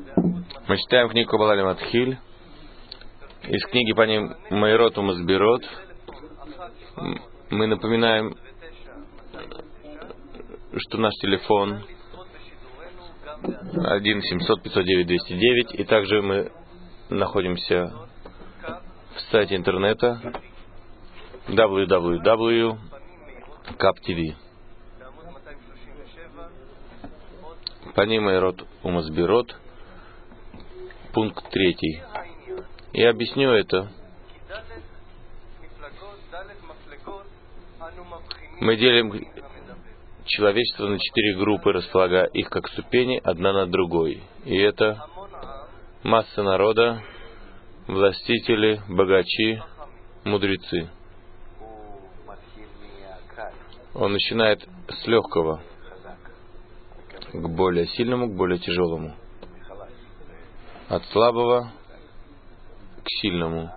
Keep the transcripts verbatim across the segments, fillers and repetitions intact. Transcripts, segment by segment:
Мы читаем книгу Каббала Матхиль. Из книги по ним Маирот Умазбирот. Мы напоминаем, что наш телефон один семьсот пятьсот девять двести девять, и также мы находимся в сайте интернета дабл ю дабл ю дабл ю точка кап ти ви. По ним Маирот Умазбирот, пункт третий. Я объясню это. Мы делим человечество на четыре группы, располагая их как ступени одна над другой. И это масса народа, властители, богачи, мудрецы. Он начинает с легкого к более сильному, к более тяжелому. От слабого к сильному.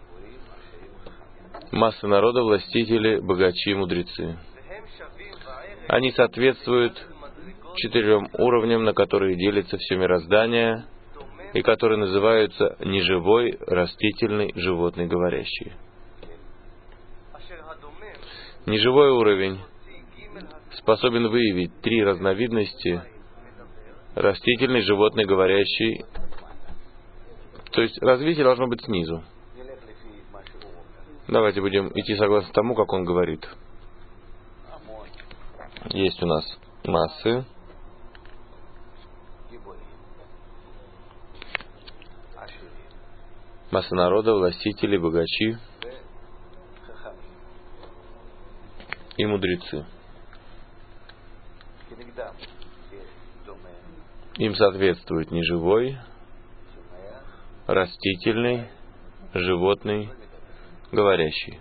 Масса народа, властители, богачи, мудрецы. Они соответствуют четырем уровням, на которые делится все мироздание, и которые называются неживой, растительный, животный, говорящий. Неживой уровень способен выявить три разновидности: растительный, животный, говорящий. То есть развитие должно быть снизу. Давайте будем идти согласно тому, как он говорит. Есть у нас массы. Масса народа, властители, богачи и мудрецы. Им соответствует неживой, растительный, животный, говорящий.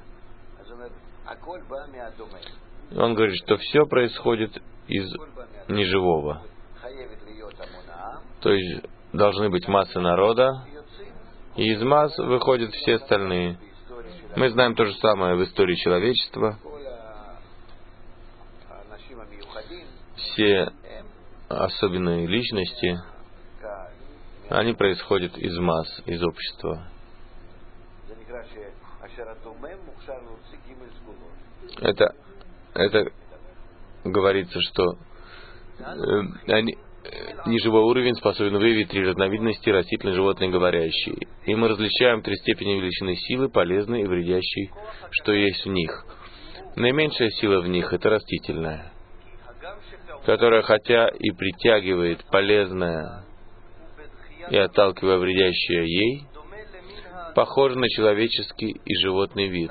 Он говорит, что все происходит из неживого. То есть должны быть массы народа, и из масс выходят все остальные. Мы знаем то же самое в истории человечества. Все особенные личности, они происходят из масс, из общества. Это, это говорится, что э, они, э, неживой уровень способен выявить три разновидности: растительный, животный, говорящий. И мы различаем три степени величины силы, полезной и вредящей, что есть в них. Наименьшая сила в них — это растительная, которая, хотя и притягивает полезное и отталкивая вредящее ей, похожа на человеческий и животный вид.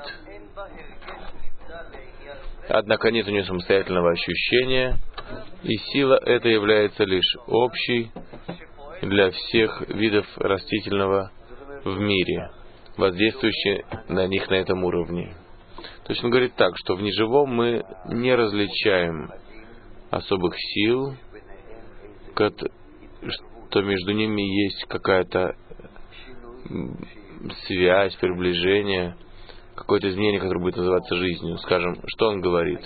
Однако нет у нее самостоятельного ощущения, и сила эта является лишь общей для всех видов растительного в мире, воздействующей на них на этом уровне. То есть он говорит так, что в неживом мы не различаем особых сил, что между ними есть какая-то связь, приближение, какое-то изменение, которое будет называться жизнью. Скажем, что он говорит?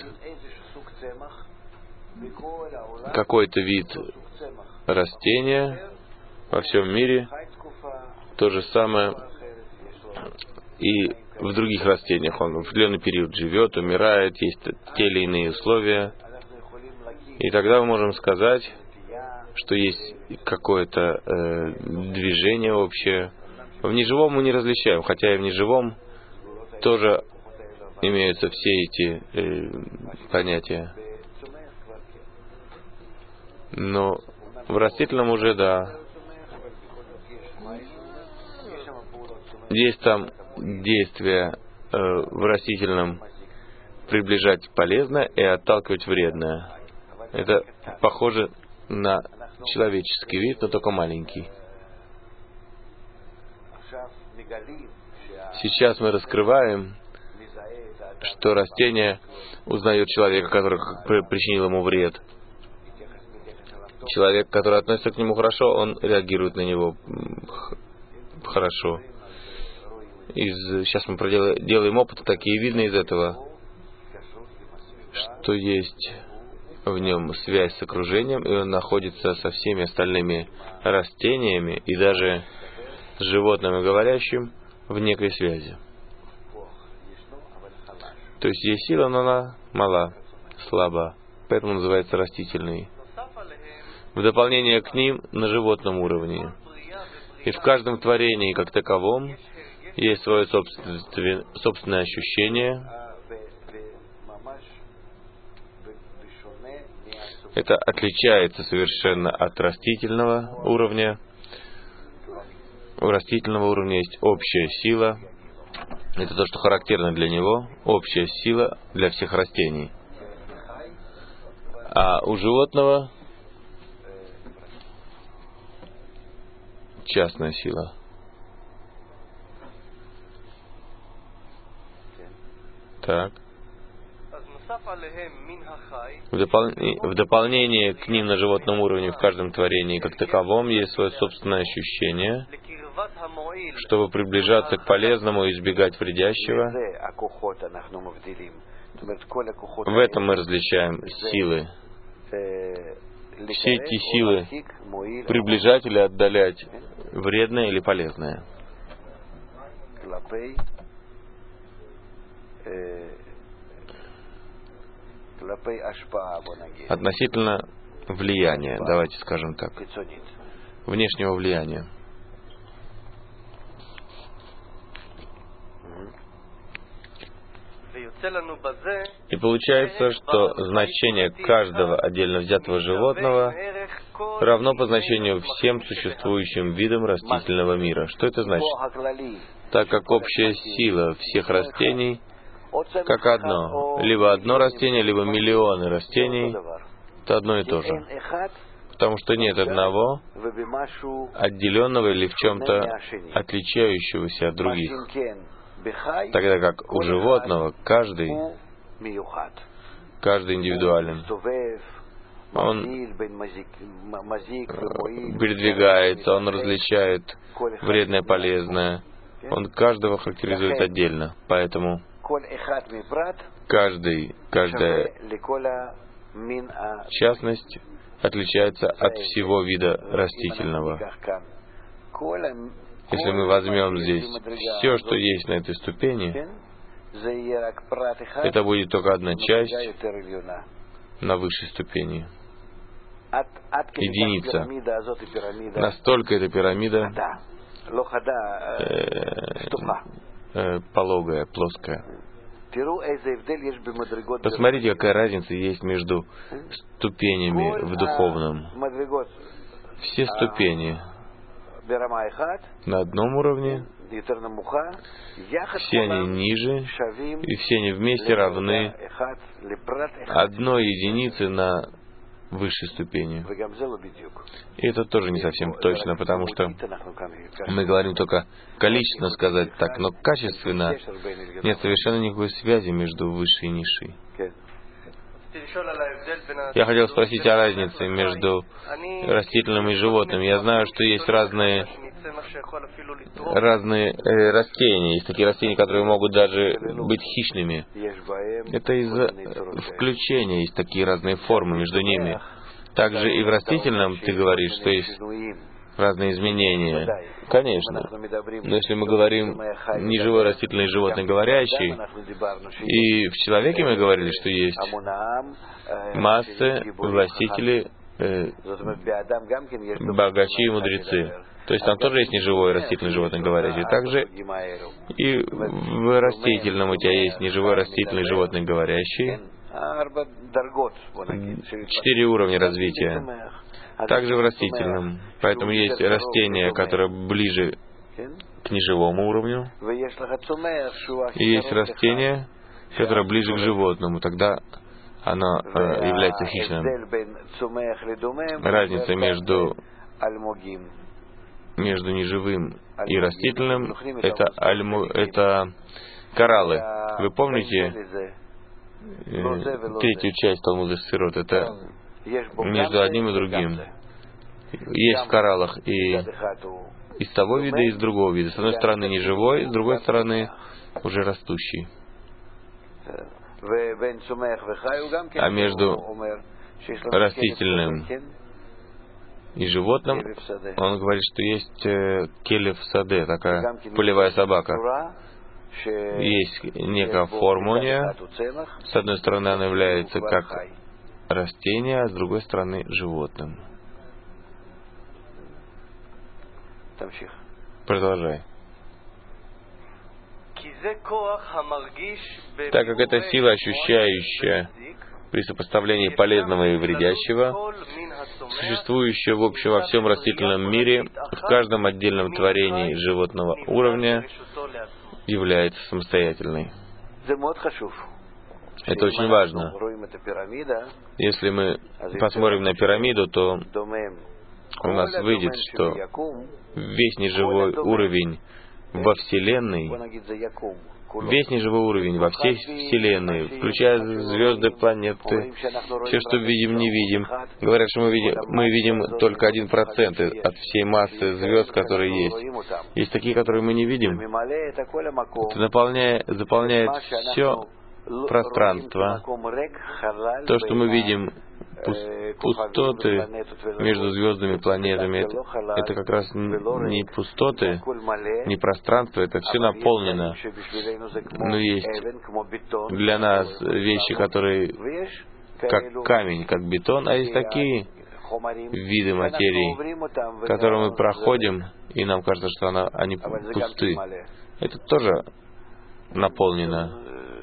Какой-то вид растения во всем мире, то же самое и в других растениях. Он в определенный период живет, умирает, есть те или иные условия. И тогда мы можем сказать, что есть какое-то э, движение общее. В неживом мы не различаем, хотя и в неживом тоже имеются все эти э, понятия. Но в растительном уже, да. Есть там действия э, в растительном приближать полезное и отталкивать вредное. Это похоже на человеческий вид, но только маленький. Сейчас мы раскрываем, что растение узнает человека, который причинил ему вред. Человек, который относится к нему хорошо, он реагирует на него хорошо. Из, сейчас мы проделаем, делаем опыты такие, видно из этого, что есть в нем связь с окружением, и он находится со всеми остальными растениями и даже с животным и говорящим в некой связи. То есть есть сила, но она мала, слаба, поэтому называется растительный. В дополнение к ним на животном уровне. И в каждом творении как таковом есть свое собственное, собственное ощущение. Это отличается совершенно от растительного уровня. У растительного уровня есть общая сила. Это то, что характерно для него. Общая сила для всех растений. А у животного частная сила. Так. В, допол... в дополнение к ним на животном уровне в каждом творении как таковом есть свое собственное ощущение, чтобы приближаться к полезному и избегать вредящего. В этом мы различаем силы. Все эти силы приближать или отдалять вредное или полезное. Относительно влияния, давайте скажем так, внешнего влияния. И получается, что значение каждого отдельно взятого животного равно по значению всем существующим видам растительного мира. Что это значит? Так как общая сила всех растений как одно. Либо одно растение, либо миллионы растений, это одно и то же. Потому что нет одного отделенного или в чем-то отличающегося от других. Тогда как у животного каждый, каждый индивидуален. Он передвигается, он различает вредное, полезное. Он каждого характеризует отдельно. Поэтому каждый, каждая частность отличается от всего вида растительного. Если мы возьмем здесь все, что есть на этой ступени, это будет только одна часть на высшей ступени. Единица. Настолько эта пирамида э, пологая, плоская. Посмотрите, какая разница есть между ступенями в духовном. Все ступени на одном уровне, все они ниже, и все они вместе равны одной единице на высшей ступени. И это тоже не совсем точно, потому что мы говорим только количественно сказать так, но качественно нет совершенно никакой связи между высшей и низшей. Я хотел спросить о разнице между растительным и животным. Я знаю, что есть разные, разные э, растения. Есть такие растения, которые могут даже быть хищными. Это из-за включения, есть такие разные формы между ними. Также и в растительном ты говоришь, что есть разные изменения. Конечно. Но если мы говорим неживой растительный животный говорящий, и в человеке мы говорили, что есть массы, властители, э, богачи и мудрецы. То есть там тоже есть неживой растительный животный говорящий. Также и в растительном у тебя есть неживой растительный животный говорящий. Четыре уровня развития. Также в растительном. Поэтому есть растения, которые ближе к неживому уровню. И есть растения, которые ближе к животному. Тогда оно э, является хищным. Разница между, между неживым и растительным — это, альму, это кораллы. Вы помните э, третью часть Талмуда Сфирот? Это между одним и другим. Есть в кораллах и из того вида, и из другого вида. С одной стороны неживой, с другой стороны уже растущий. А между растительным и животным, он говорит, что есть э, келев саде, такая полевая собака. Есть некая формуния. С одной стороны, она является как растение, а с другой стороны животным. Продолжай. Так как это сила, ощущающая при сопоставлении полезного и вредящего, существующая в общем во всем растительном мире, в каждом отдельном творении животного уровня, является самостоятельной. Это очень важно. Если мы посмотрим на пирамиду, то у нас выйдет, что весь неживой уровень во Вселенной, весь неживой уровень во всей Вселенной, включая звезды, планеты, все, что видим, не видим. Говорят, что мы видим, мы видим только один процент от всей массы звезд, которые есть. Есть такие, которые мы не видим. Это наполняет, заполняет все пространство. То, что мы видим, пустоты между звездами, планетами, это, это как раз не пустоты, не пространство, это все наполнено. Но есть для нас вещи, которые как камень, как бетон, а есть такие виды материи, которые мы проходим, и нам кажется, что она, они пусты. Это тоже наполнено.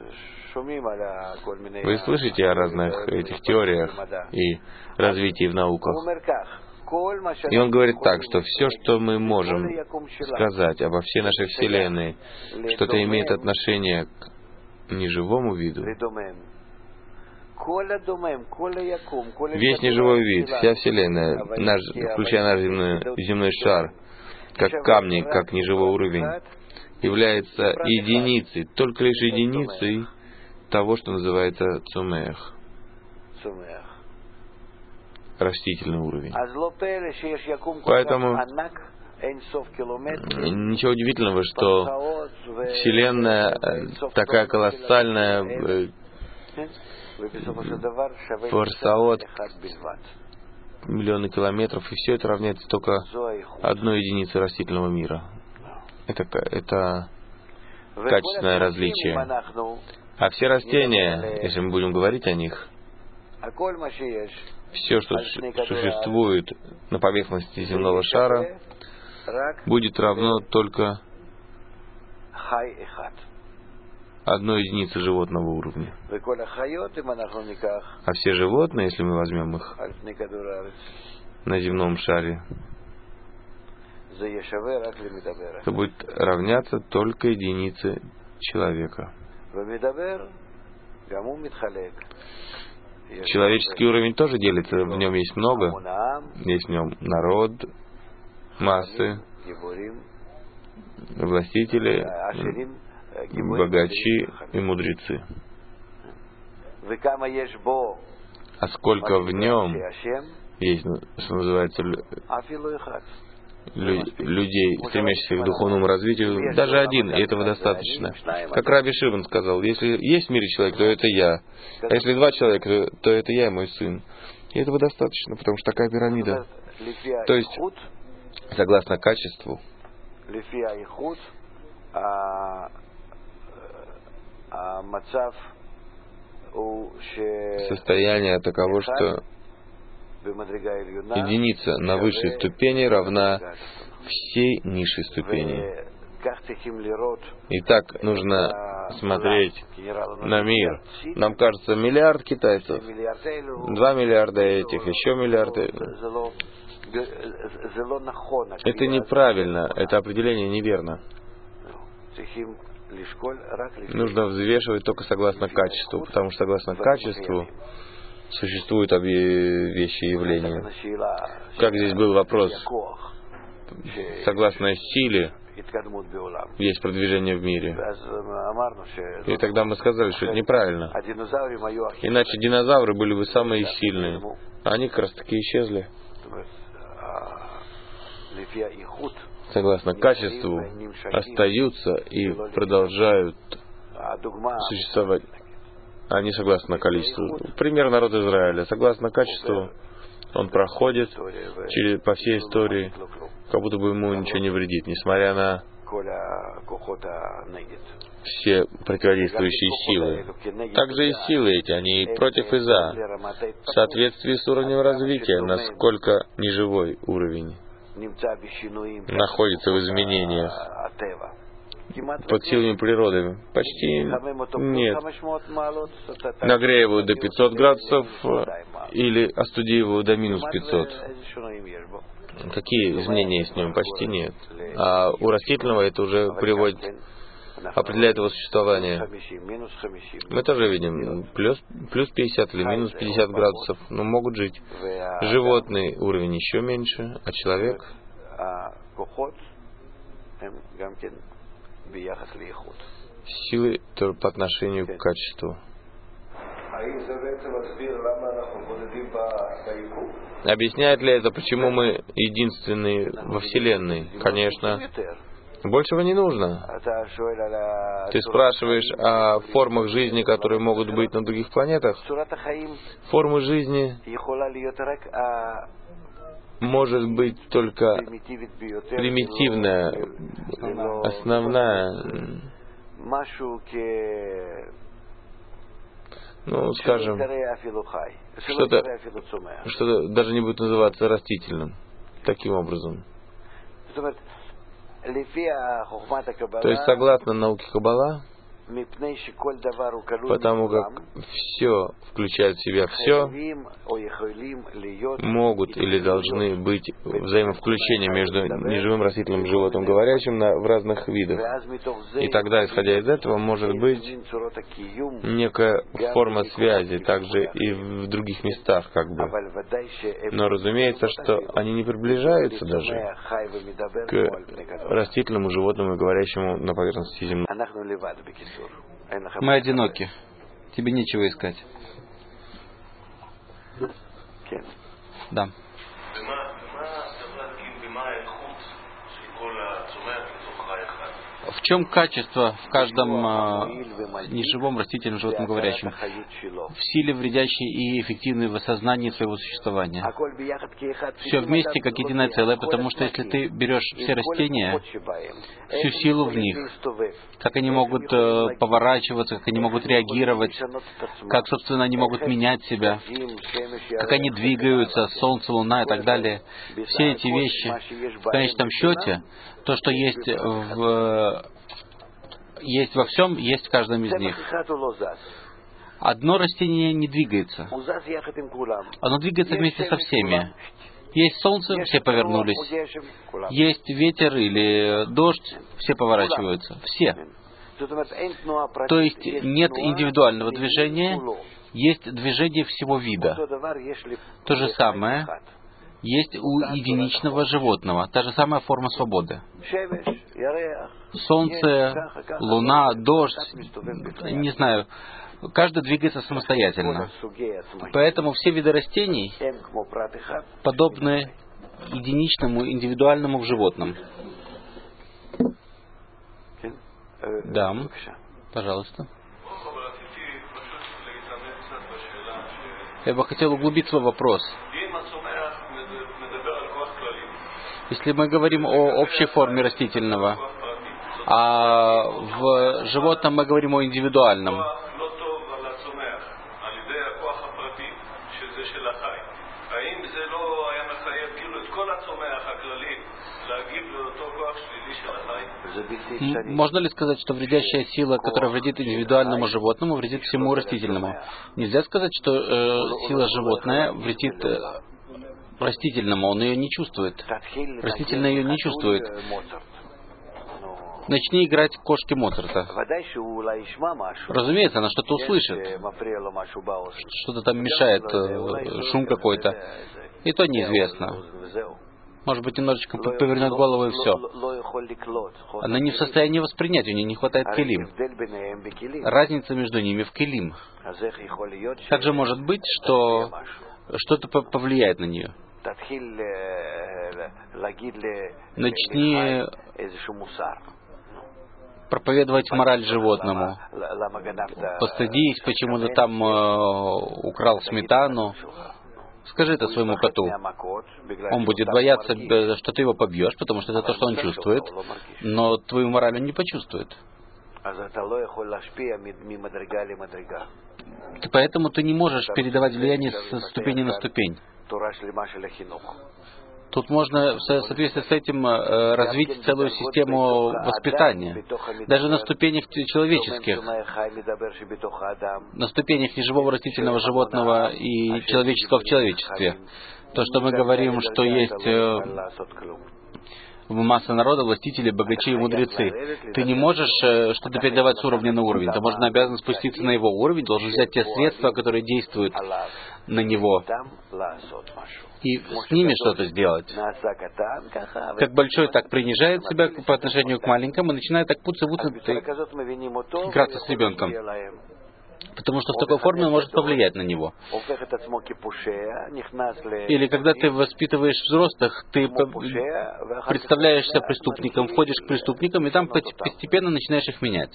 Вы слышите о разных этих теориях и развитии в науках. И он говорит так, что все, что мы можем сказать обо всей нашей Вселенной, что-то имеет отношение к неживому виду, весь неживой вид, вся Вселенная, наш, включая наш земной, земной шар, как камни, как неживой уровень, является единицей, только лишь единицей того, что называется цумех, растительный уровень. Поэтому ничего удивительного, что Вселенная такая колоссальная, форсаот, миллионы километров, и все это равняется только одной единице растительного мира. Это, это качественное различие. А все растения, если мы будем говорить о них, все, что существует на поверхности земного шара, будет равно только одной единице животного уровня. А все животные, если мы возьмем их на земном шаре, это будет равняться только единице человека. Человеческий уровень тоже делится, в нем есть много. Есть в нем народ, массы, властители, богачи и мудрецы. А сколько в нем есть, что называется, людей, стремящихся к духовному развитию, даже один, и этого достаточно. Как Раби Шимон сказал, если есть в мире человек, то это я. А если два человека, то это я и мой сын. И этого достаточно, потому что такая пирамида. То есть, согласно качеству, состояние таково, что единица на высшей ступени равна всей низшей ступени. И так нужно смотреть на мир. Нам кажется, миллиард китайцев, два миллиарда этих, еще миллиарды. Это неправильно, это определение неверно. Нужно взвешивать только согласно качеству, потому что согласно качеству существуют вещи и явления. Как здесь был вопрос, согласно силе есть продвижение в мире. И тогда мы сказали, что это неправильно. Иначе динозавры были бы самые сильные. А они как раз таки исчезли. Согласно качеству остаются и продолжают существовать. они согласны на количество. Пример народа Израиля. Согласно качеству, он проходит через, по всей истории, как будто бы ему ничего не вредит, несмотря на все противодействующие силы. Также и силы эти, они и против и за, в соответствии с уровнем развития, насколько неживой уровень находится в изменениях под силами природы. Почти нет. Нагрей его до пятисот градусов или остуди его до минус пятисот. Какие изменения с ним? Почти нет. А у растительного это уже приводит, определяет его существование. Мы тоже видим, плюс, плюс пятьдесят или минус пятьдесят градусов, но могут жить. Животный уровень еще меньше, а человек... Силы по отношению к качеству. Объясняет ли это, почему мы единственные во Вселенной? Конечно. Большего не нужно. Ты спрашиваешь о формах жизни, которые могут быть на других планетах? Формы жизни может быть только примитивная, основная, ну, скажем, что-то, что даже не будет называться растительным, таким образом. То есть, согласно науке Каббала, потому как все включает в себя все, могут или должны быть взаимовключения между неживым растительным и животным говорящим на, в разных видах. И тогда, исходя из этого, может быть некая форма связи, также и в других местах, как бы. Но разумеется, что они не приближаются даже к растительному, животному и говорящему на поверхности земли. Мы одиноки. Тебе нечего искать. Да. В чем качество в каждом э, неживом, растительном, животном говорящем? В силе, вредящей и эффективной в осознании своего существования. Все вместе, как единое целое, потому что если ты берешь все растения, всю силу в них, как они могут э, поворачиваться, как они могут реагировать, как, собственно, они могут менять себя, как они двигаются, солнце, луна и так далее, все эти вещи, в конечном счете, то, что есть в, есть во всем, есть в каждом из них. Одно растение не двигается. Оно двигается вместе со всеми. Есть солнце, все повернулись. Есть ветер или дождь, все поворачиваются. Все. То есть нет индивидуального движения, есть движение всего вида. То же самое есть у единичного животного, та же самая форма свободы. Солнце, луна, дождь, не знаю, каждый двигается самостоятельно. Поэтому все виды растений подобны единичному, индивидуальному в животном. Да, пожалуйста. Я бы хотел углубиться в вопрос. Если мы говорим о общей форме растительного, а в животном мы говорим о индивидуальном. Можно ли сказать, что вредящая сила, которая вредит индивидуальному животному, вредит всему растительному? Нельзя сказать, что э, сила животное вредит э, растительному, он ее не чувствует. Растительное ее не чувствует. Начни играть кошки Моцарта. Разумеется, она что-то услышит. Что-то там мешает, шум какой-то. И то неизвестно. Может быть, немножечко повернет голову и все. Она не в состоянии воспринять, у нее не хватает келим. Разница между ними в келим. Также может быть, что что-то повлияет на нее. Начни проповедовать мораль животному. Постыдись, почему ты там э, украл сметану. Скажи это своему коту. Он будет бояться, что ты его побьешь, потому что это то, что он чувствует, но твою мораль он не почувствует. Поэтому ты не можешь передавать влияние со ступени на ступень. Тут можно в соответствии с этим развить целую систему воспитания. Даже на ступенях человеческих, на ступенях неживого растительного, животного и человеческого в человечестве. То, что мы говорим, что есть масса народа, властители, богачи и мудрецы. Ты не можешь что-то передавать с уровня на уровень. Ты, можно, обязан спуститься на его уровень, должен взять те средства, которые действуют на него, и с ними что-то сделать. Как большой так принижает себя по отношению к маленькому, и начинает так путься-путься играться с ребенком. Потому что в такой форме он может повлиять на него. Или когда ты воспитываешь взрослых, ты представляешься преступником, входишь к преступникам, и там постепенно начинаешь их менять.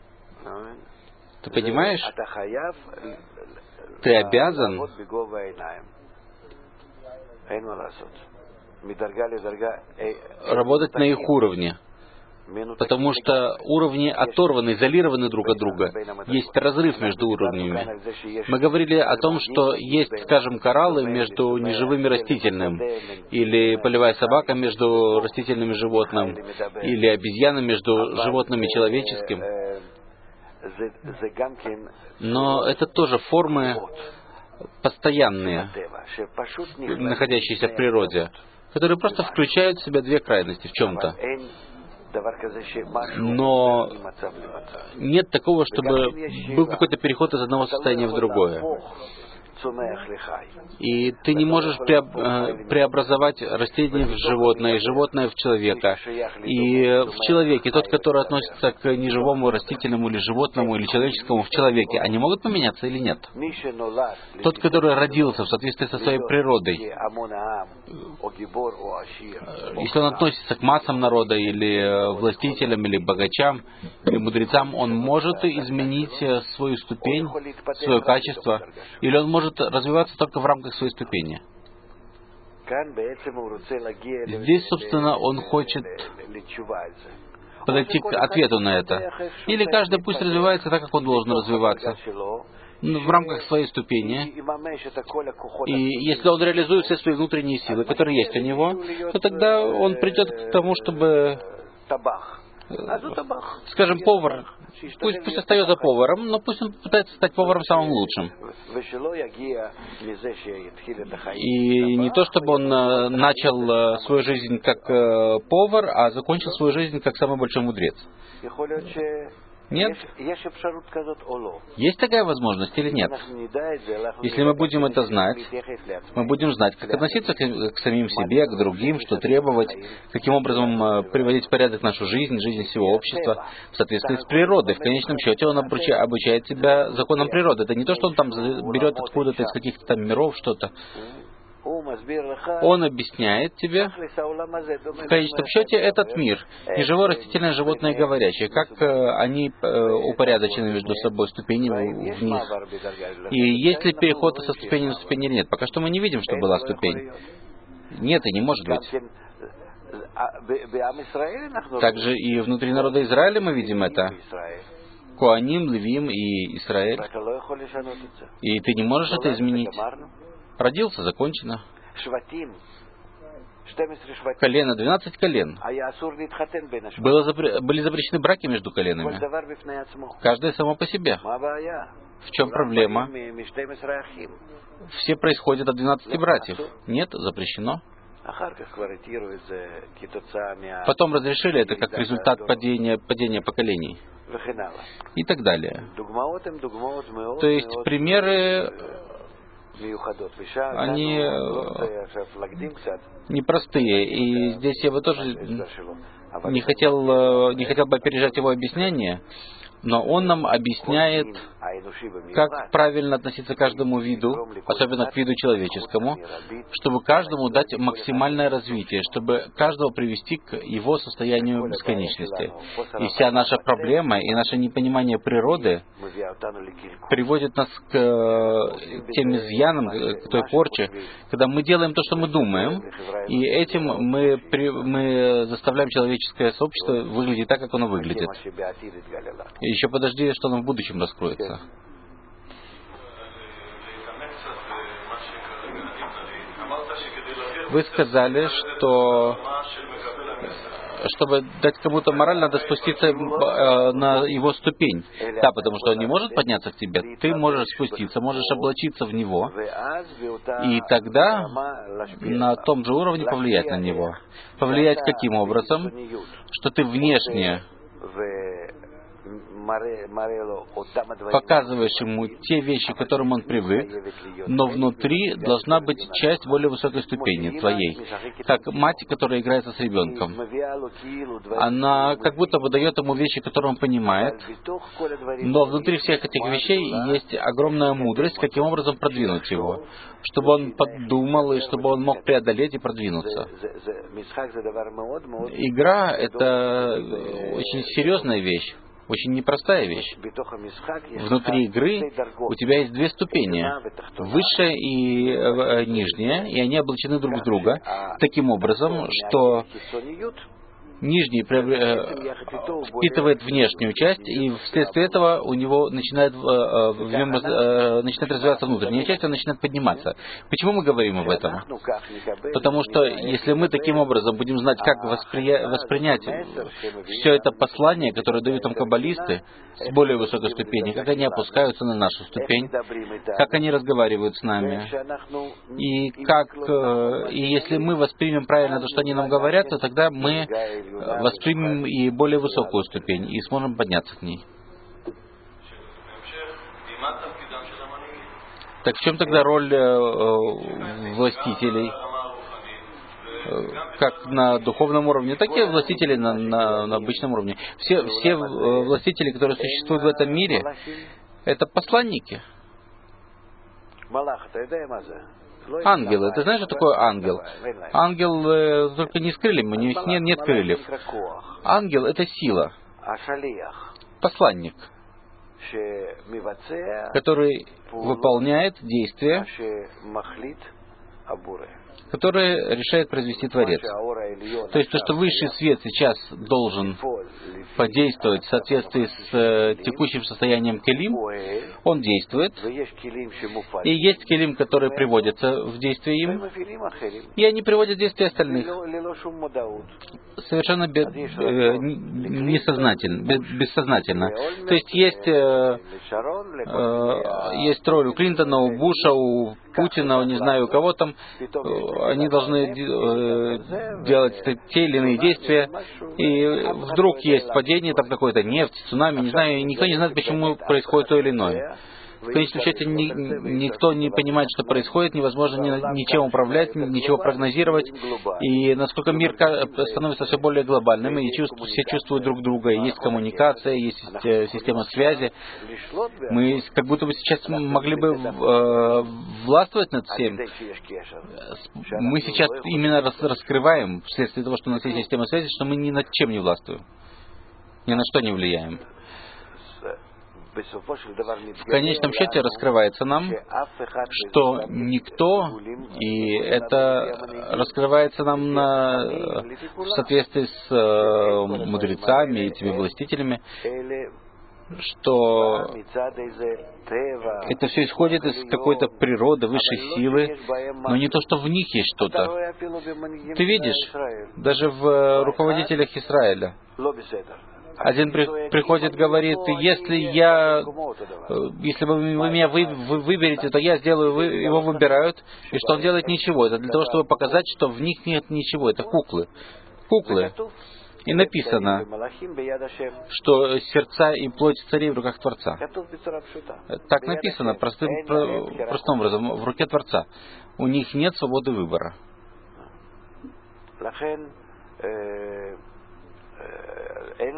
Ты понимаешь? Ты обязан работать на их уровне. Потому что уровни оторваны, изолированы друг от друга. Есть разрыв между уровнями. Мы говорили о том, что есть, скажем, кораллы между неживым и растительным, или полевая собака между растительным и животным, или обезьяна между животным и человеческим. Но это тоже формы постоянные, находящиеся в природе, которые просто включают в себя две крайности в чем-то. Но нет такого, чтобы был какой-то переход из одного состояния в другое. И ты не можешь преобразовать растение в животное, и животное в человека. И в человеке, тот, который относится к неживому, растительному или животному, или человеческому в человеке, они могут поменяться или нет? Тот, который родился в соответствии со своей природой, если он относится к массам народа, или властителям, или богачам, или мудрецам, он может изменить свою ступень, свое качество, или он может развиваться только в рамках своей ступени. Здесь, собственно, он хочет подойти к ответу на это. Или каждый пусть развивается так, как он должен развиваться, в рамках своей ступени. И если он реализует все свои внутренние силы, которые есть у него, то тогда он придет к тому, чтобы, скажем, повар, пусть, пусть остается поваром, но пусть он пытается стать поваром самым лучшим. И не то, чтобы он начал свою жизнь как повар, а закончил свою жизнь как самый большой мудрец. Нет? Есть такая возможность или нет? Если мы будем это знать, мы будем знать, как относиться к, к самим себе, к другим, что требовать, каким образом приводить в порядок нашу жизнь, жизнь всего общества, в соответствии с природой. В конечном счете он обучает, обучает тебя законам природы. Это не то, что он там берет откуда-то из каких-то там миров что-то. Он объясняет тебе, в конечном счете, этот мир, неживое, растительное, животное и говорящее, как они упорядочены между собой, ступени в них. И есть ли переход со ступени на ступень или нет? Пока что мы не видим, что была ступень. Нет и не может быть. Также и внутри народа Израиля мы видим это. Коаним, Левим и Израиль. И ты не можешь это изменить. Родился, закончено. Колено, двенадцать колен. Было запре... Были запрещены браки между коленами. Каждое само по себе. В чем проблема? Все происходят от двенадцати братьев. Нет, запрещено. Потом разрешили это как результат падения, падения поколений. И так далее. То есть примеры, они непростые. И здесь я бы тоже не хотел, не хотел бы опережать его объяснение, Но он нам объясняет, как правильно относиться к каждому виду, особенно к виду человеческому, чтобы каждому дать максимальное развитие, чтобы каждого привести к его состоянию бесконечности. И вся наша проблема и наше непонимание природы приводит нас к тем изъянам, к той порче, когда мы делаем то, что мы думаем, и этим мы, мы заставляем человеческое сообщество выглядеть так, как оно выглядит. И еще подожди, что оно в будущем раскроется. Вы сказали, что чтобы дать кому-то мораль, надо спуститься э, на его ступень. Да, потому что он не может подняться к тебе. Ты можешь спуститься, можешь облачиться в него, и тогда на том же уровне повлиять на него. Повлиять каким образом? Что ты внешне показываешь ему те вещи, к которым он привык, но внутри должна быть часть более высокой ступени твоей. Как мать, которая играется с ребенком. Она как будто бы дает ему вещи, которые он понимает, но внутри всех этих вещей есть огромная мудрость, каким образом продвинуть его, чтобы он подумал и чтобы он мог преодолеть и продвинуться. Игра — это очень серьезная вещь. Очень непростая вещь. Внутри игры у тебя есть две ступени, высшая и э, нижняя, и они облачены друг в друга таким образом, что нижний э, впитывает внешнюю часть, и вследствие этого у него начинает, э, в нем, э, начинает развиваться внутренняя часть, она начинает подниматься. Почему мы говорим об этом? Потому что если мы таким образом будем знать, как восприя... воспринять все это послание, которое дают нам каббалисты с более высокой ступени, как они опускаются на нашу ступень, как они разговаривают с нами, и как, э, и если мы воспримем правильно то, что они нам говорят, то тогда мы воспримем и более высокую ступень, и сможем подняться к ней. Так в чем тогда роль э, властителей? Как на духовном уровне, так и властители на, на, на обычном уровне. Все, все властители, которые существуют в этом мире, это посланники. Ангелы. Ты знаешь, что такое ангел? Ангел э, только не с крыльями, у них нет, нет крыльев. Ангел — это сила. Посланник, который выполняет действия, которые решает произвести Творец. То есть то, что высший свет сейчас должен подействовать в соответствии с э, текущим состоянием келим, он действует, и есть келим, которые приводятся в действие им, и они приводят в действие остальных. Совершенно бе- э, несознательно, бе- бессознательно. То есть есть, э, э, есть роль у Клинтона, у Буша, у Путина, не знаю, у кого там. Они должны э, делать те или иные действия, и вдруг есть падение, там какое-то нефть, цунами, не знаю, и никто не знает, почему происходит то или иное. В конечном счете ни, никто не понимает, что происходит, невозможно ни, ничем управлять, ничего прогнозировать. И насколько мир становится все более глобальным, и чувств, все чувствуют друг друга, и есть коммуникация, есть система связи, мы как будто бы сейчас могли бы э, властвовать над всем. Мы сейчас именно рас, раскрываем, вследствие того, что у нас есть система связи, что мы ни над чем не властвуем, ни на что не влияем. В конечном счете раскрывается нам, что никто, и это раскрывается нам на, в соответствии с э, мудрецами, этими властителями, что это все исходит из какой-то природы, высшей силы, но не то, что в них есть что-то. Ты видишь, даже в руководителях Израиля. Один при, приходит, говорит, если я, если вы, вы меня вы, вы выберете, то я сделаю, вы, его выбирают, и что он делает? Ничего. Это для того, чтобы показать, что в них нет ничего. Это куклы. Куклы. И написано, что сердца и плоть царей в руках Творца. Так написано простым, простым образом, в руке Творца. У них нет свободы выбора.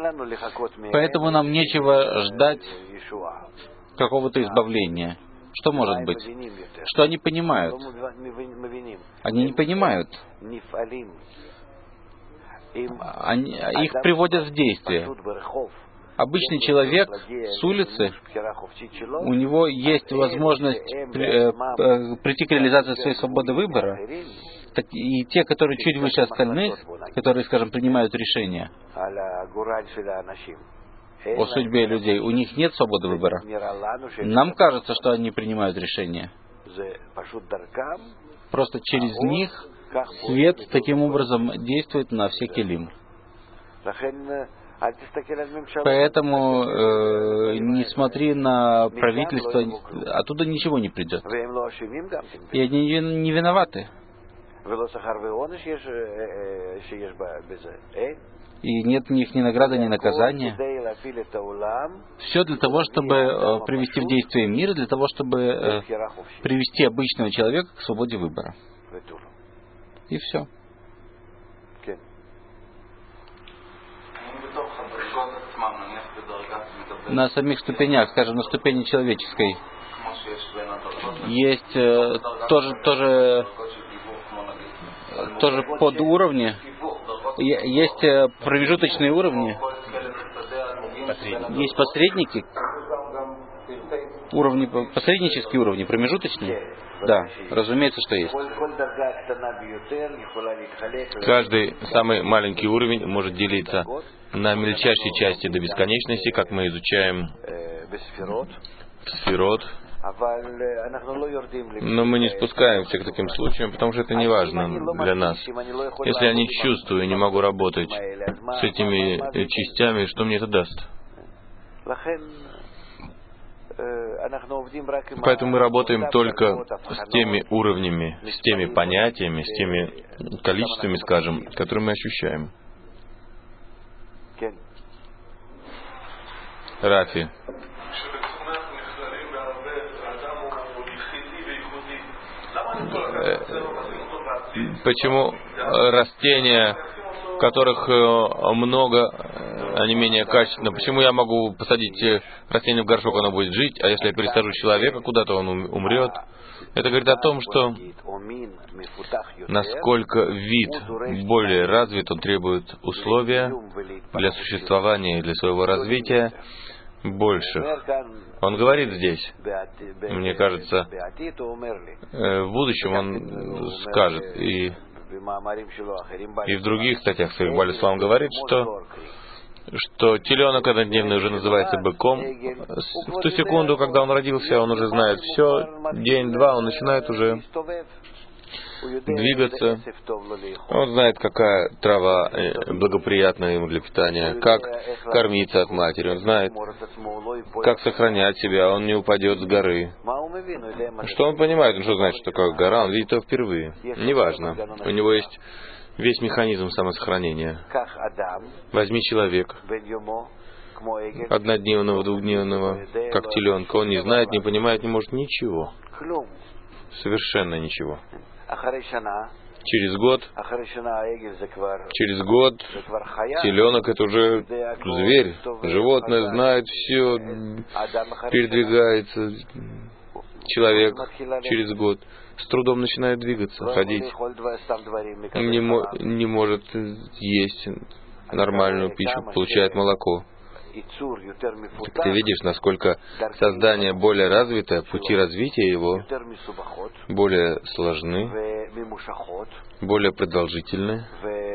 Поэтому нам нечего ждать какого-то избавления. Что может быть? Что они понимают? Они не понимают. Они, их приводят в действие. Обычный человек с улицы, у него есть возможность при, э, прийти к реализации своей свободы выбора. Так, и те, которые чуть выше остальных, которые, скажем, принимают решения о судьбе людей, у них нет свободы выбора. Нам кажется, что они принимают решения. Просто через них свет таким образом действует на все келим. Поэтому э, не смотри на правительство, оттуда ничего не придет. И они не виноваты. И нет у них ни награды, ни наказания. Все для того, чтобы э, привести в действие мир, для того, чтобы э, привести обычного человека к свободе выбора. И все. На самих ступенях, скажем, на ступени человеческой, есть э, тоже, тоже, тоже подуровни, есть э, промежуточные уровни, есть посредники, уровни, посреднические уровни, промежуточные. Да, разумеется, что есть. Каждый самый маленький уровень может делиться на мельчайшие части до бесконечности, как мы изучаем в сферот. Но мы не спускаемся к таким случаям, потому что это не важно для нас. Если я не чувствую и не могу работать с этими частями, что мне это даст? Поэтому мы работаем только с теми уровнями, с теми понятиями, с теми количествами, скажем, которые мы ощущаем. Рафи. Почему растения, которых много, они менее качественны? Почему я могу посадить растение в горшок, оно будет жить, а если я пересажу человека куда-то, он умрет? Это говорит о том, что насколько вид более развит, он требует условия для существования и для своего развития больших. Он говорит здесь, мне кажется, в будущем он скажет, и, и в других статьях своих Балислам говорит, что, что теленок однодневный уже называется быком. В ту секунду, когда он родился, он уже знает все, день-два, он начинает уже двигаться. Он знает, какая трава благоприятна ему для питания, как кормиться от матери. Он знает, как сохранять себя, он не упадет с горы. Что он понимает? Он что знает, что такое гора? Он видит это впервые. Неважно. У него есть весь механизм самосохранения. Возьми человека, однодневного, двухдневного, как теленка. Он не знает, не понимает, не может ничего. Совершенно ничего. Через год, через год теленок — это уже зверь, животное знает все, передвигается. Человек через год с трудом начинает двигаться, ходить, не, мо- не может есть нормальную пищу, получает молоко. Так ты видишь, насколько создание более развитое, пути развития его более сложны, более продолжительны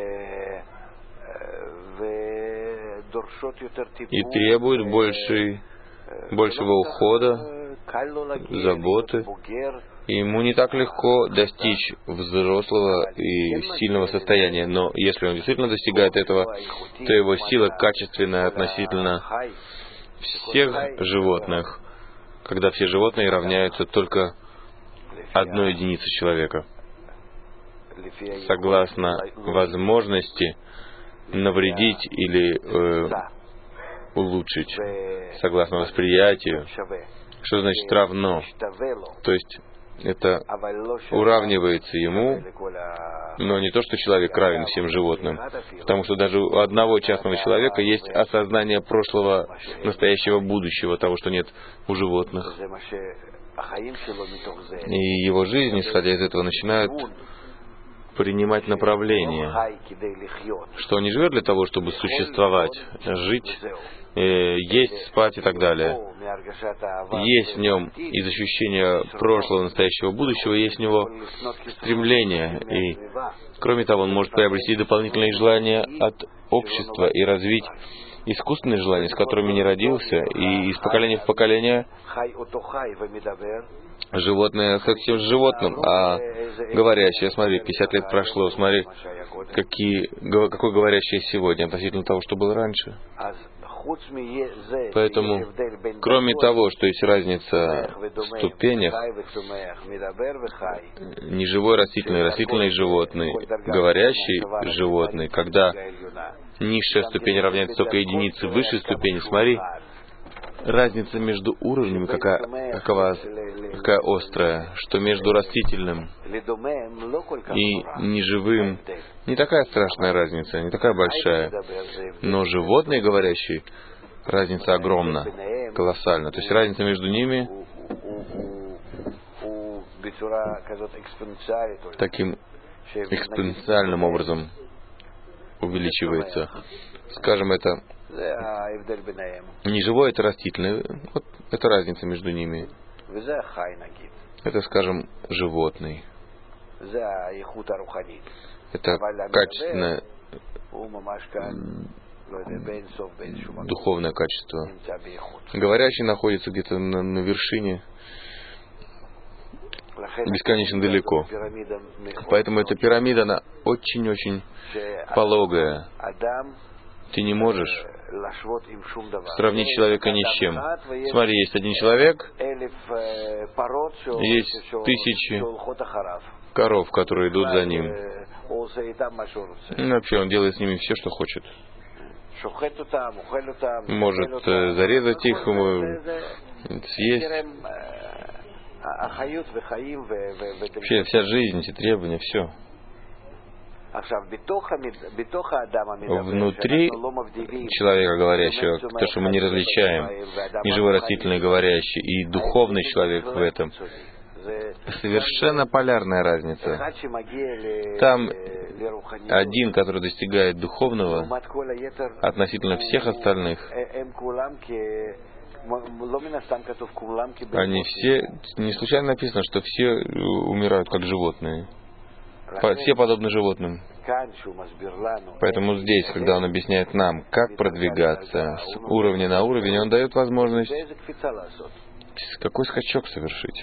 и требуют большей, большего ухода, заботы. И ему не так легко достичь взрослого и сильного состояния. Но если он действительно достигает этого, то его сила качественная относительно всех животных, когда все животные равняются только одной единице человека. Согласно возможности навредить или э, улучшить, согласно восприятию. Что значит равно? То есть это уравнивается ему, но не то, что человек равен всем животным, потому что даже у одного частного человека есть осознание прошлого, настоящего, будущего, того, что нет у животных. И его жизнь, исходя из этого, начинает принимать направление, что он не живет для того, чтобы существовать, жить, э, есть, спать и так далее. Есть в нем из ощущения прошлого, настоящего, будущего, есть в него стремление. И, кроме того, он может приобрести дополнительные желания от общества и развить искусственные желания, с которыми не родился, и из поколения в поколение животное совсем с животным, а говорящее, смотри, пятьдесят лет прошло, смотри, какие, какое говорящее сегодня относительно того, что было раньше. Поэтому, кроме того, что есть разница в ступенях, неживой растительный, растительный животный, говорящий животный, когда низшая ступень равняется только единице высшей ступени, смотри, разница между уровнями какая, какова, какая острая, что между растительным и неживым не такая страшная разница, не такая большая. Но животные говорящие, разница огромна, колоссальна. То есть разница между ними таким экспоненциальным образом увеличивается. Скажем, это неживое — это растительное. Вот это разница между ними. Это, скажем, животный. Это качественное духовное качество. Говорящий находится где-то на, на вершине, бесконечно далеко. Поэтому эта пирамида, она очень-очень пологая. Ты не можешь сравнить человека ни с чем. Смотри, есть один человек, есть тысячи коров, которые идут за ним. И вообще он делает с ними все, что хочет. Может э, зарезать их, съесть. Вообще вся жизнь, эти требования, все. Внутри человека говорящего, то, что мы не различаем, неживой растительный говорящий и духовный человек в этом, совершенно полярная разница. Там один, который достигает духовного относительно всех остальных, они все, не случайно написано, что все умирают как животные. Все подобны животным. Поэтому здесь, когда он объясняет нам, как продвигаться с уровня на уровень, он дает возможность какой скачок совершить.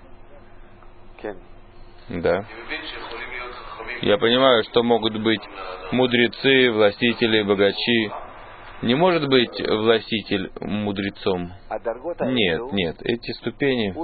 Да. Я понимаю, что могут быть мудрецы, властители, богачи. Не может быть властитель мудрецом. Нет, нет. Эти ступени,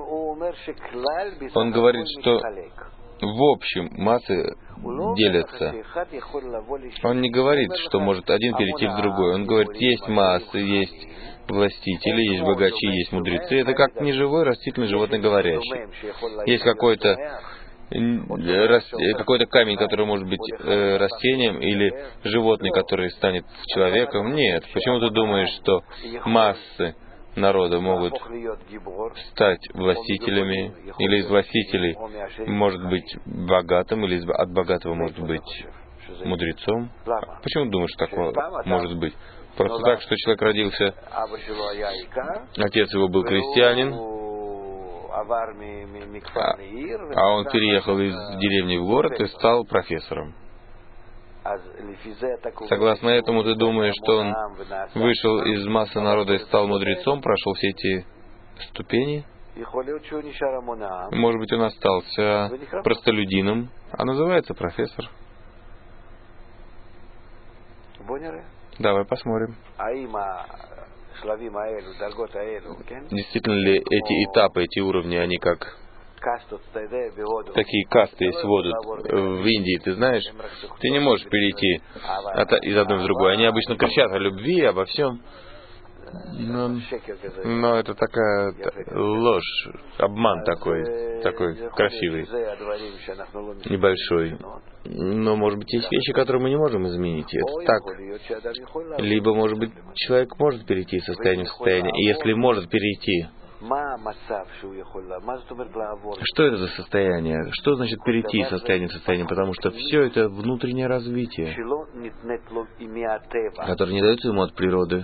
он говорит, что в общем массы делятся. Он не говорит, что может один перейти в другой. Он говорит, есть массы, есть властители, есть богачи, есть мудрецы. Это как неживой растительный животный говорящий. Есть какой-то какой-то камень, который может быть э, растением, или животное, которое станет человеком. Нет. Почему ты думаешь, что массы народа могут стать властителями, или из властителей может быть богатым, или от богатого может быть мудрецом? Почему ты думаешь, что такое может быть? Просто так, что человек родился, отец его был крестьянин, а, а он переехал из деревни в город и стал профессором. Согласно этому, ты думаешь, что он вышел из массы народа и стал мудрецом, прошел все эти ступени? Может быть, он остался простолюдином, а называется профессор. Давай посмотрим. Действительно ли эти этапы, эти уровни, они как такие касты есть водят в Индии, ты знаешь? Ты не можешь перейти от, из одной в другую. Они обычно кричат о любви, обо всем. Но, но это такая ложь, обман такой, такой красивый, небольшой. Но, может быть, есть вещи, которые мы не можем изменить. Это так. Либо, может быть, человек может перейти из состояния в состояние. И если может перейти, что это за состояние? Что значит перейти из состояния в состояние? Потому что все это внутреннее развитие, которое не дается ему от природы.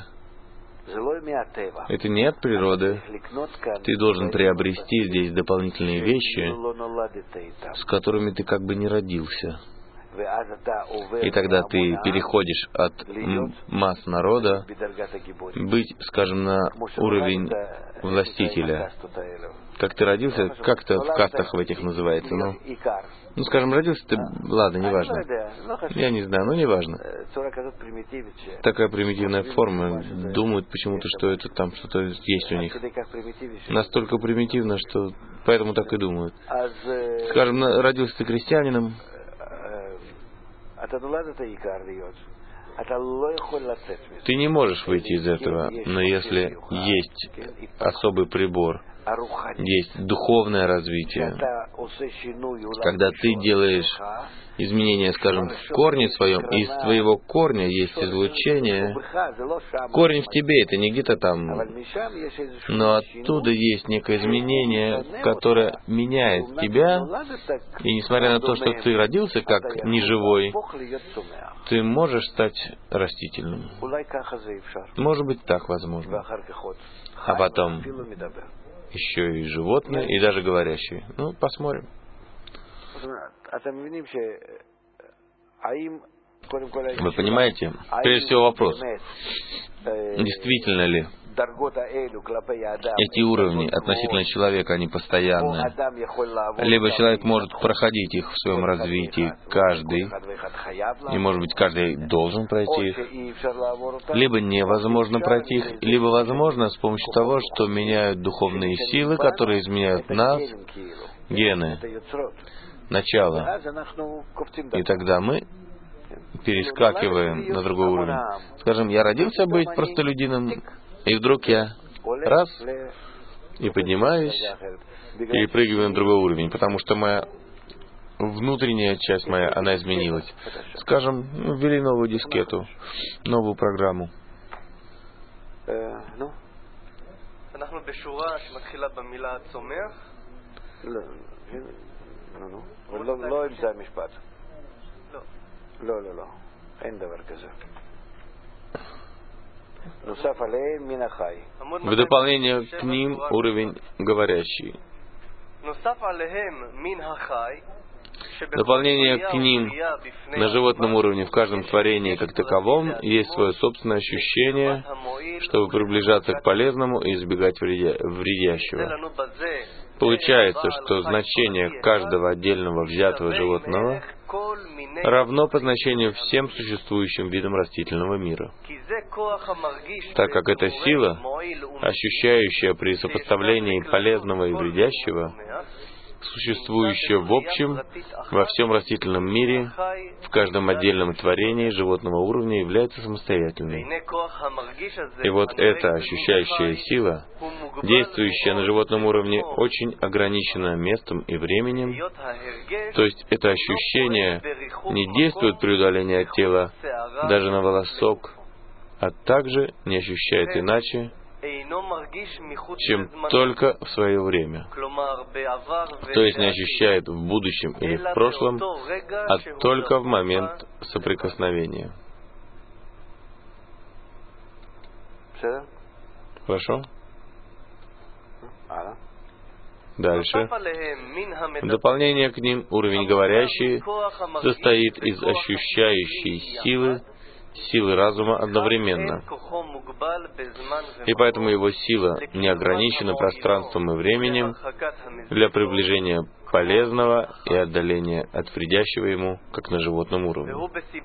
Это не от природы. Ты должен приобрести здесь дополнительные вещи, с которыми ты как бы не родился. И тогда ты переходишь от масс народа быть, скажем, на уровень властителя. Как ты родился, как-то в кастах в этих называется. Ну, ну скажем, родился ты, ладно, неважно. Я не знаю, но неважно. Такая примитивная форма. Думают почему-то, что это там что-то есть у них. Настолько примитивно, что поэтому так и думают. Скажем, родился ты крестьянином, ты не можешь выйти из этого, но если есть особый прибор, есть духовное развитие, когда ты делаешь изменения, скажем, в корне своем, и из твоего корня есть излучение, корень в тебе, это не где-то там, но оттуда есть некое изменение, которое меняет тебя, и несмотря на то, что ты родился как неживой, ты можешь стать растительным. Может быть, так возможно. А потом еще и животные, и даже говорящие. Ну, посмотрим. Вы понимаете? Прежде всего вопрос, действительно ли эти уровни относительно человека, они постоянные? Либо человек может проходить их в своем развитии, каждый, и, может быть, каждый должен пройти их, либо невозможно пройти их, либо возможно с помощью того, что меняют духовные силы, которые изменяют нас, гены, начало. И тогда мы перескакиваем на другой уровень. Скажем, я родился быть простолюдином, и вдруг я раз, и поднимаюсь, и перепрыгиваю на другой уровень, потому что моя внутренняя часть моя, она изменилась. Скажем, ну, ввели новую дискету, новую программу. В дополнение к ним уровень говорящий. В дополнение к ним на животном уровне в каждом творении как таковом есть свое собственное ощущение, чтобы приближаться к полезному и избегать вредя... вредящего. Получается, что значение каждого отдельного взятого животного равно по значению всем существующим видам растительного мира, так как эта сила, ощущающая при сопоставлении полезного и вредящего, существующая в общем во всем растительном мире, в каждом отдельном творении животного уровня, является самостоятельной. И вот эта ощущающая сила, действующая на животном уровне, очень ограничена местом и временем, то есть это ощущение не действует при удалении от тела даже на волосок, а также не ощущает иначе, чем только в свое время. То есть не ощущает в будущем или в прошлом, а только в момент соприкосновения. Хорошо? Дальше. В дополнение к ним уровень говорящий состоит из ощущающей силы, силы разума одновременно. И поэтому его сила не ограничена пространством и временем для приближения полезного и отдаления от вредящего ему, как на животном уровне.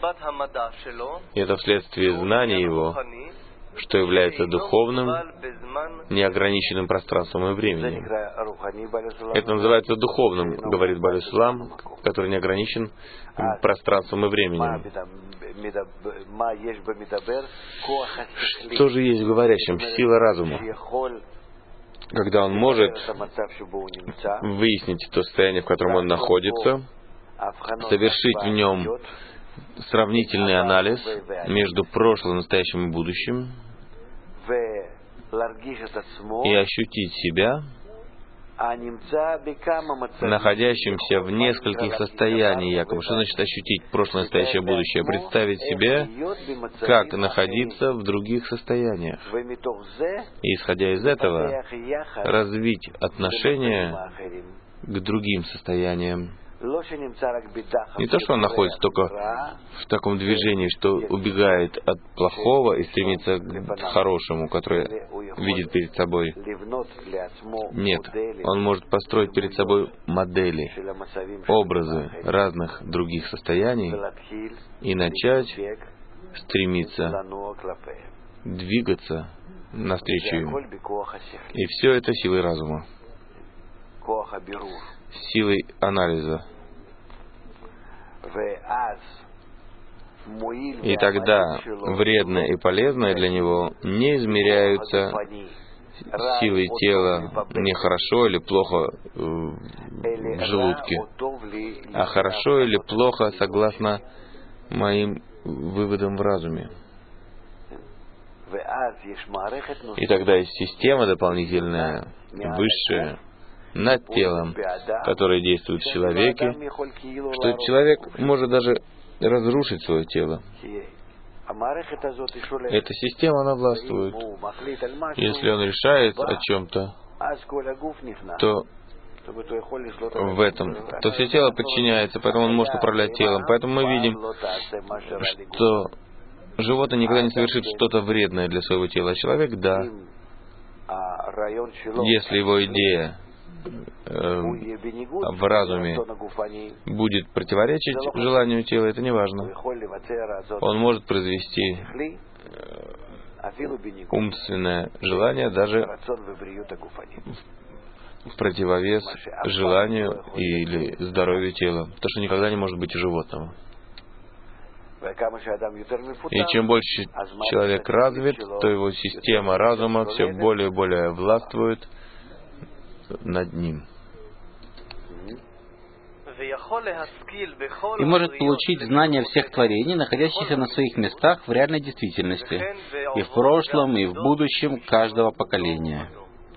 И это вследствие знания его, что является духовным, неограниченным пространством и временем. Это называется духовным, говорит Балисулам, который не ограничен пространством и временем. Что же есть в говорящем? Сила разума. Когда он может выяснить то состояние, в котором он находится, совершить в нем сравнительный анализ между прошлым, настоящим и будущим, и ощутить себя находящимся в нескольких состояниях, якобы. Что значит ощутить прошлое, настоящее, будущее? Представить себе, как находиться в других состояниях. И, исходя из этого, развить отношение к другим состояниям. Не то, что он находится только в таком движении, что убегает от плохого и стремится к хорошему, которое видит перед собой. Нет, он может построить перед собой модели, образы разных других состояний и начать стремиться двигаться навстречу им. И все это силой разума, силой анализа. И тогда вредное и полезное для него не измеряются силой тела, не хорошо или плохо в желудке, а хорошо или плохо согласно моим выводам в разуме. И тогда есть система дополнительная, высшая, над телом, которое действует в человеке, что человек может даже разрушить свое тело. Эта система, она властвует. Если он решает о чем-то, то в этом, то все тело подчиняется, поэтому он может управлять телом. Поэтому мы видим, что животное никогда не совершит что-то вредное для своего тела, а человек, да. Если его идея в разуме будет противоречить желанию тела, это не важно. Он может произвести умственное желание даже в противовес желанию или здоровью тела, то, что никогда не может быть у животного. И чем больше человек развит, то его система разума все более и более властвует над ним. И может получить знания всех творений, находящихся на своих местах в реальной действительности, и в прошлом, и в будущем каждого поколения.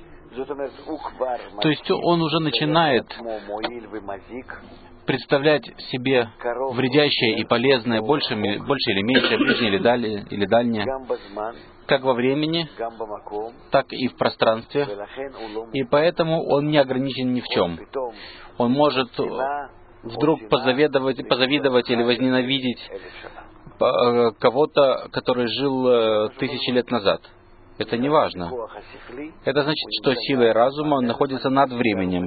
То есть он уже начинает представлять себе вредящее и полезное больше, больше или меньше, ближнее или дальнее, или дальнее, как во времени, так и в пространстве. И поэтому он не ограничен ни в чем. Он может вдруг позавидовать, позавидовать или возненавидеть кого-то, который жил тысячи лет назад. Это не важно. Это значит, что сила разума находится над временем.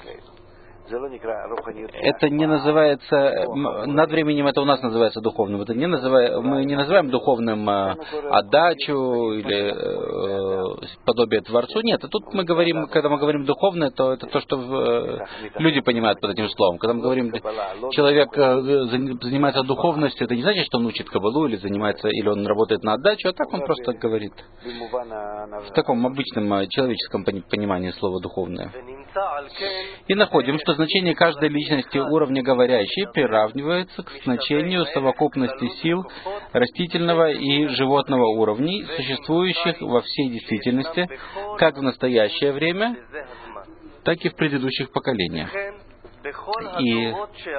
Это не называется, над временем это у нас называется духовным. Это не называем, мы не называем духовным э, отдачу или э, подобие Творцу. Нет, а тут мы говорим, когда мы говорим духовное, то это то, что э, люди понимают под этим словом. Когда мы говорим, человек э, занимается духовностью, это не значит, что он учит каббалу или занимается, или он работает на отдачу, а так он просто говорит. В таком обычном человеческом понимании слова духовное. И находим, что значение каждой личности уровня говорящей приравнивается к значению совокупности сил растительного и животного уровней, существующих во всей действительности, как в настоящее время, так и в предыдущих поколениях. И,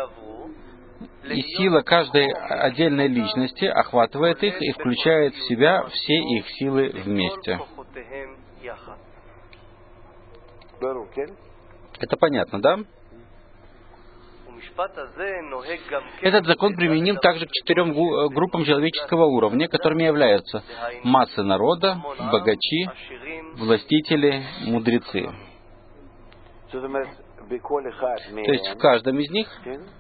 и сила каждой отдельной личности охватывает их и включает в себя все их силы вместе. Это понятно, да? Этот закон применим также к четырем группам человеческого уровня, которыми являются массы народа, богачи, властители, мудрецы. То есть в каждом из них,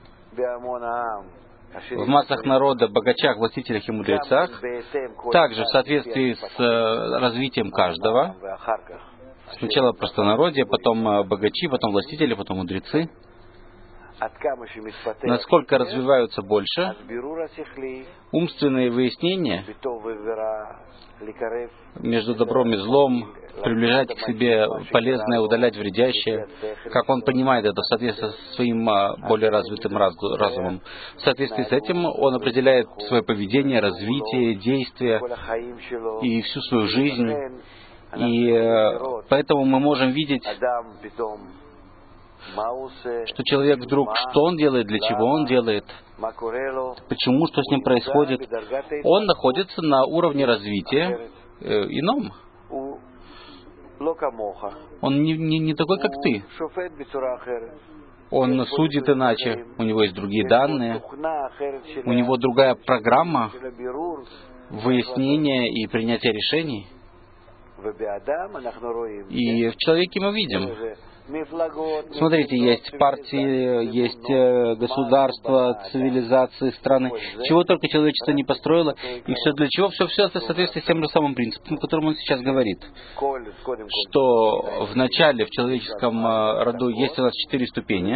в массах народа, богачах, властителях и мудрецах, также в соответствии с развитием каждого, сначала простонародье, потом богачи, потом властители, потом мудрецы. насколько развиваются больше, умственные выяснения между добром и злом, приближать к себе полезное, удалять вредящее, как он понимает это в соответствии со своим более развитым разумом. В соответствии с этим он определяет свое поведение, развитие, действия и всю свою жизнь. И поэтому мы можем видеть, что человек вдруг, что он делает, для чего он делает, почему, что с ним происходит. Он находится на уровне развития э, ином. Он не, не, не такой, как ты. Он судит иначе, у него есть другие данные, у него другая программа выяснения и принятия решений. И в человеке мы видим, смотрите, есть партии, есть государства, цивилизации, страны, чего только человечество не построило, и все для чего? Все, все это в соответствии с тем же самым принципом, о котором он сейчас говорит, что в начале в человеческом роду есть у нас четыре ступени,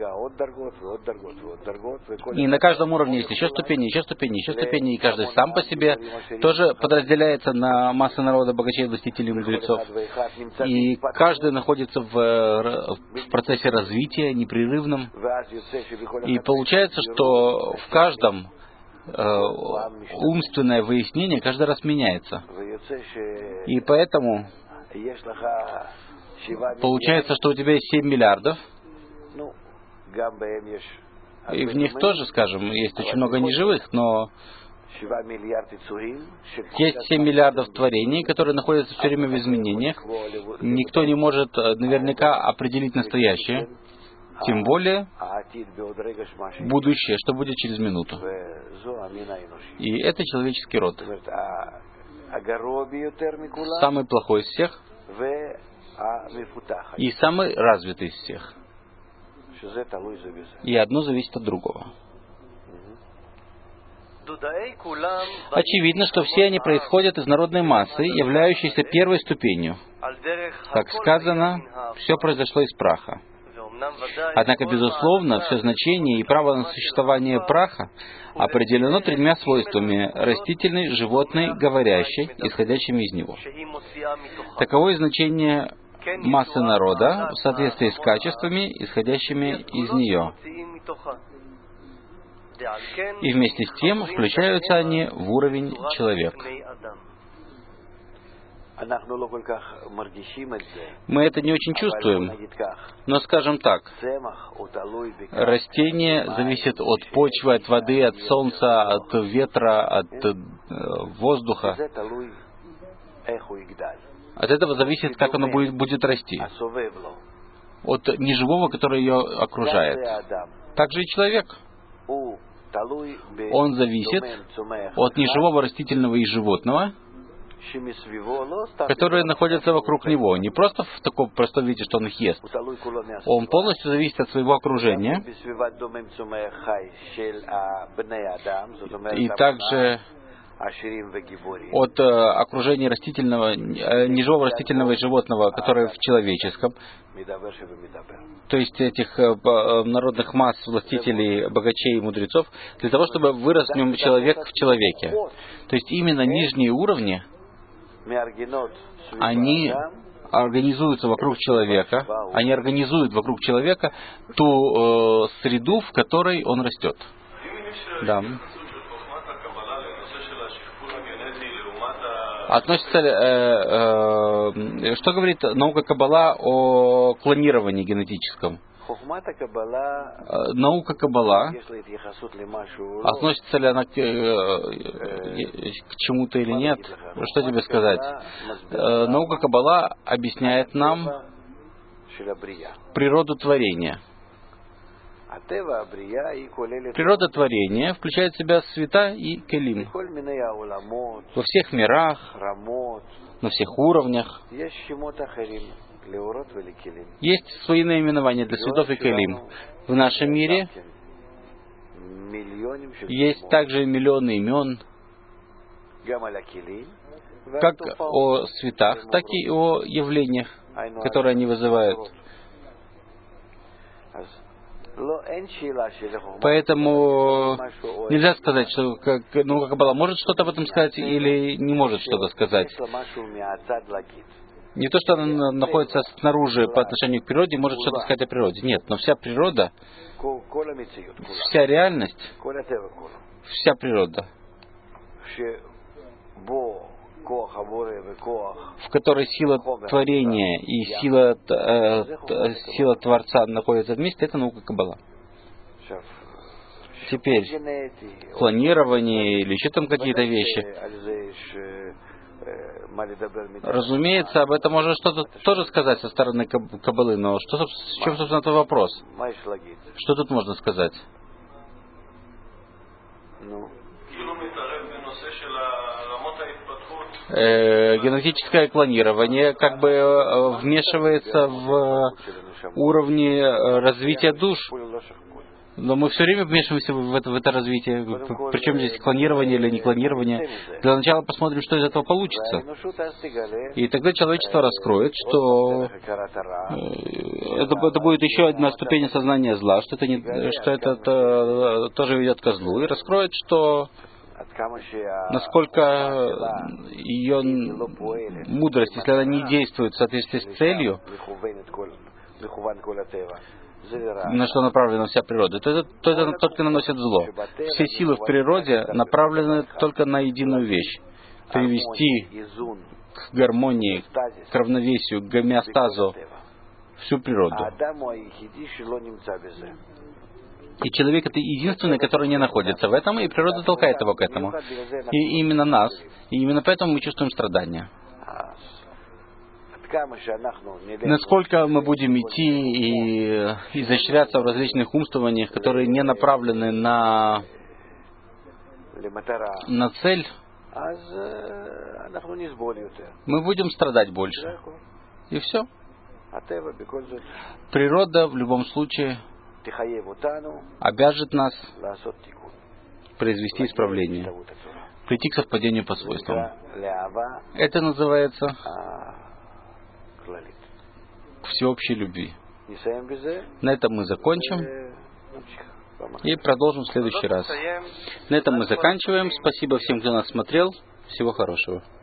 и на каждом уровне есть еще ступени, еще ступени, еще ступени, и каждый сам по себе тоже подразделяется на массы народа, богачей, властителей, мудрецов, и каждый находится в в процессе развития непрерывном. И получается, что в каждом э, умственное выяснение каждый раз меняется. И поэтому получается, что у тебя есть семь миллиардов, и в них тоже, скажем, есть очень много неживых, но есть семь миллиардов творений, которые находятся все время в изменениях. Никто не может наверняка определить настоящее, тем более будущее, что будет через минуту. И это человеческий род. Самый плохой из всех и самый развитый из всех. И одно зависит от другого. Очевидно, что все они происходят из народной массы, являющейся первой ступенью. Как сказано, все произошло из праха. Однако, безусловно, все значение и право на существование праха определено тремя свойствами — растительной, животной, говорящей, исходящими из него. Таково и значение массы народа в соответствии с качествами, исходящими из нее. И вместе с тем включаются они в уровень человека. Мы это не очень чувствуем, но скажем так, растение зависит от почвы, от воды, от солнца, от ветра, от э, воздуха. От этого зависит, как оно будет, будет расти. От неживого, который ее окружает. Также и человек. Он зависит от неживого растительного и животного, которые находятся вокруг него. Не просто в таком простом виде, что он их ест. Он полностью зависит от своего окружения. И также от э, окружения растительного, э, неживого растительного и животного, которое в человеческом, то есть этих э, народных масс, властителей, богачей и мудрецов, для того, чтобы вырос в нем человек в человеке. То есть именно нижние уровни, они организуются вокруг человека, они организуют вокруг человека ту э, среду, в которой он растет. Да. Относится ли, э, э, что говорит наука Каббала о клонировании генетическом? Э, наука Каббала, относится ли она к, э, к чему-то или нет? Что тебе сказать? Э, наука Каббала объясняет нам природу творения. Природа творения включает в себя света и келим. Во всех мирах, на всех уровнях есть свои наименования для светов и келим. В нашем мире есть также миллионы имен, как о светах, так и о явлениях, которые они вызывают. Поэтому нельзя сказать, что как, ну, Каббала может что-то об этом сказать или не может что-то сказать. Не то, что она находится снаружи по отношению к природе, может что-то сказать о природе. Нет, но вся природа, вся реальность, вся природа, в которой сила творения и сила, э, сила Творца находятся вместе, это наука Каббала. Теперь, планирование или еще там какие-то вещи. Разумеется, об этом можно что-то тоже сказать со стороны Каббалы, но что, в чем, собственно, твой вопрос? Что тут можно сказать? Э, генетическое клонирование как бы вмешивается в уровни развития душ. Но мы все время вмешиваемся в это, в это развитие. Причем здесь клонирование или не клонирование. Для начала посмотрим, что из этого получится. И тогда человечество раскроет, что это, это будет еще одна ступень сознания зла, что это, не, что это, это тоже ведет ко злу. И раскроет, что насколько ее мудрость, если она не действует в соответствии с целью, на что направлена вся природа, то это, то это только наносит зло. Все силы в природе направлены только на единую вещь. Привести к гармонии, к равновесию, к гомеостазу всю природу. И человек — это единственный, который не находится в этом, и природа толкает его к этому. И именно нас. И именно поэтому мы чувствуем страдания. Насколько мы будем идти и изощряться в различных умствованиях, которые не направлены на, на цель, мы будем страдать больше. И все. Природа в любом случае обяжет нас произвести исправление, прийти к совпадению по свойствам. Это называется к всеобщей любви. На этом мы закончим и продолжим в следующий раз. На этом мы заканчиваем. Спасибо всем, кто нас смотрел. Всего хорошего.